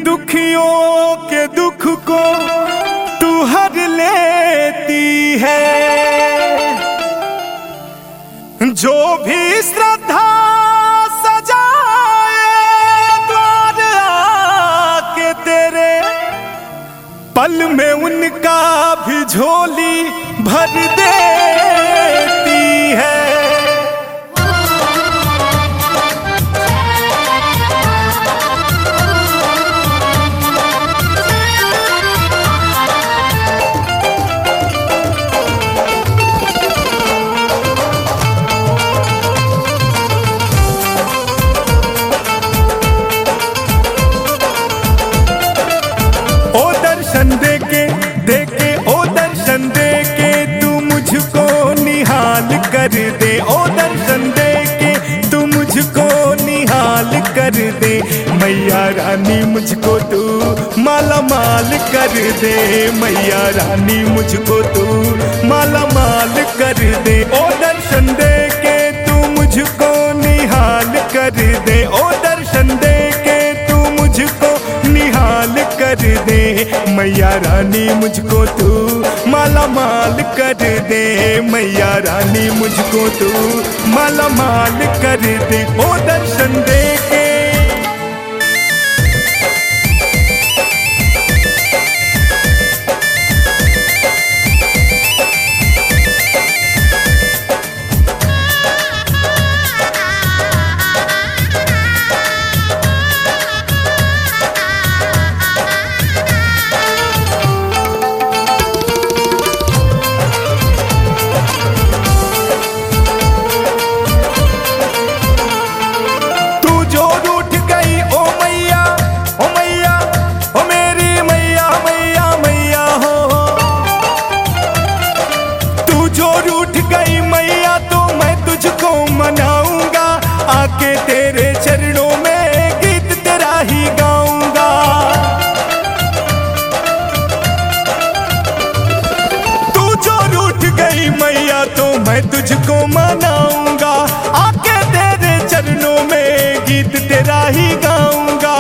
दुखियों के दुख को तू हर लेती है। जो भी श्रद्धा सजाए द्वार आके तेरे, पल में उनका भी झोली भर देती है। ओ दर्शन दे के तू मुझको निहाल कर दे। ओ दर्शन दे के तू मुझको निहाल कर दे। मैया रानी मुझको तू माला माल कर दे। मैया रानी मुझको तू माला माल कर दे। ओ दर्शन दे के तू मुझको निहाल कर दे। ओ दर्शन दे के तू मुझको निहाल कर दे। मैया रानी मुझको तू माला माल कर दे। मैया रानी मुझको तू माला माल कर दे। ओ दर्शन दे के मनाऊंगा, आके तेरे चरणों में गीत तेरा ही गाऊंगा। तू जो रूठ गई मैया तो मैं तुझको मनाऊंगा, आके तेरे चरणों में गीत तेरा ही गाऊंगा।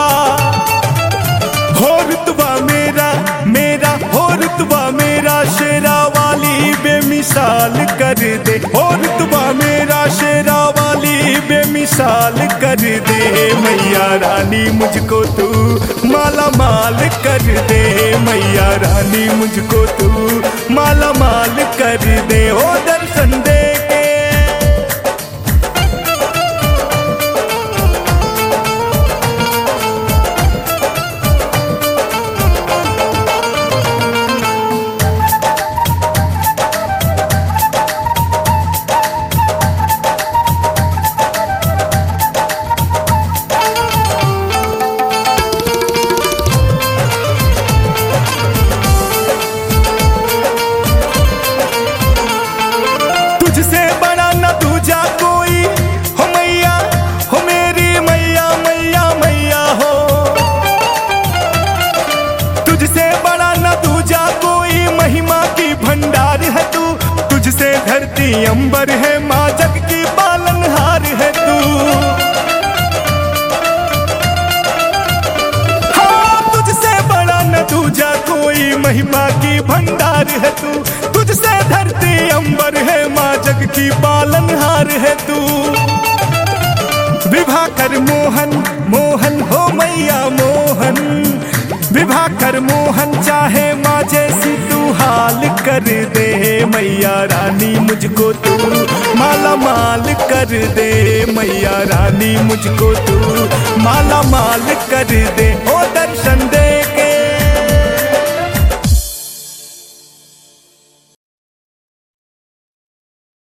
हो रुतबा मेरा मेरा हो रुतबा मेरा शेरा वाली बेमिसाल कर दे। हो रुतबा मेरा शेरा वाली बेमिसाल कर दे। मैया रानी मुझको तू माला माल कर दे। मैया रानी मुझको तू माला माल कर दे। ओ दर्शन दे के तुझसे बड़ा न दूजा कोई हो मैया, हो मेरी मैया मैया मैया हो। तुझसे बड़ा न दूजा कोई, महिमा की भंडार है तू। तुझसे धरती अंबर है माँ, जग की पालनहार है तू। हाँ, तुझसे बड़ा न दूजा कोई, महिमा की भंडार है तू। तुझसे धरती अंबर है माँ, जग की पालनहार है तू। विवाह कर मोहन मोहन हो मैया मोहन। विवाह कर मोहन चाहे माँ जैसी तू हाल कर दे। मैया रानी मुझको तू माला माल कर दे। मैया रानी मुझको तू माला माल कर दे। ओ दर्शन दे